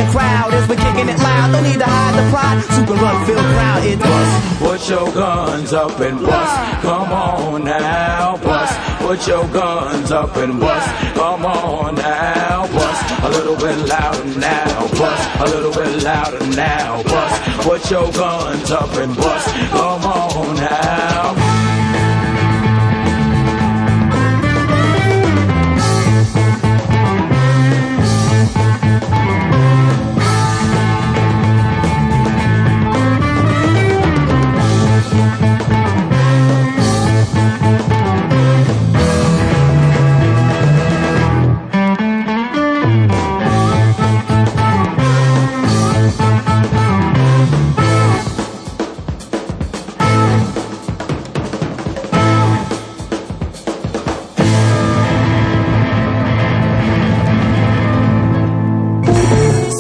crowd as we're kicking it loud. Don't need to hide the pride. Super run, feel proud. It bust. Put your guns up and bust. Come on now, bust. Put your guns up and bust. Come on now, bust. A little bit louder now, bust. A little bit louder now, bust. Put your guns up and bust. Come on now.